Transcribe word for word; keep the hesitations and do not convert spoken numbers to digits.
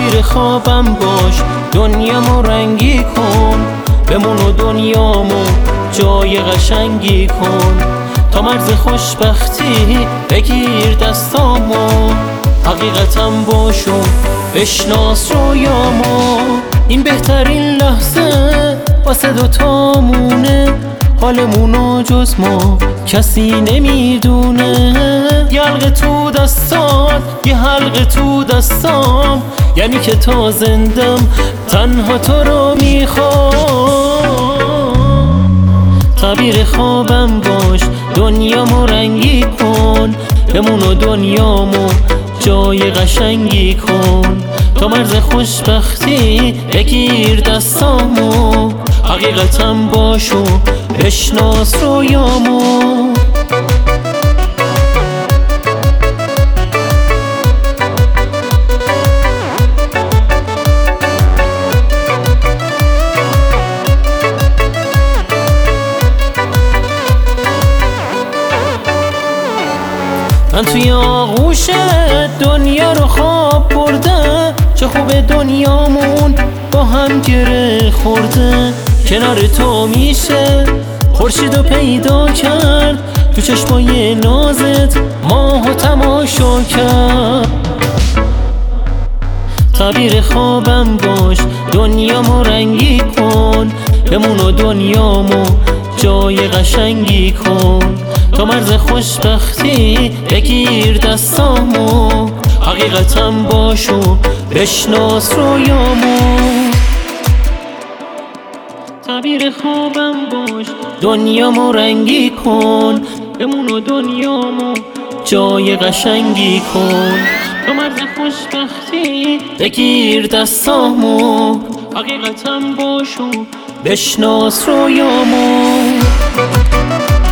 تعبیر خوابم باش، دنیامو رنگی کن، بمون و دنیامو جای قشنگی کن. تا مرز خوشبختی بگیر دستامو، حقیقتم باش و بشناس رویامو. این بهترین لحظه واسه دوتامونه، حالمونو جز ما کسی نمیدونه. یه حلقه تو دستات، یه حلقه تو دستام، یعنی که تا زندم تنها تو رو میخوام. تعبیر خوابم باش، دنیامو رنگی کن، بمون و دنیامو جای قشنگی کن. تا مرز خوشبختی بگیر دستامو، حقیقتم باش و بشناس رویامو. من توی آغوش دنیا رو خواب برده، چه خوب دنیامون با هم گره خورده. کنار تو میشه خورشیدو پیدا کرد، تو چشمای نازت ماهو تماشا کرد. تعبیر خوابم باش، دنیامو رنگی کن، بمون و دنیامو جای قشنگی کن. تا مرز خوشبختی بگیر دستامو، حقیقتم باش و بشناس رویامو. تعبیر خوابم باش، دنیامو رنگی کن، بمون و دنیامو جای قشنگی کن. تا مرز خوشبختی بگیر دستامو، حقیقتم باش و بشناس رویامو.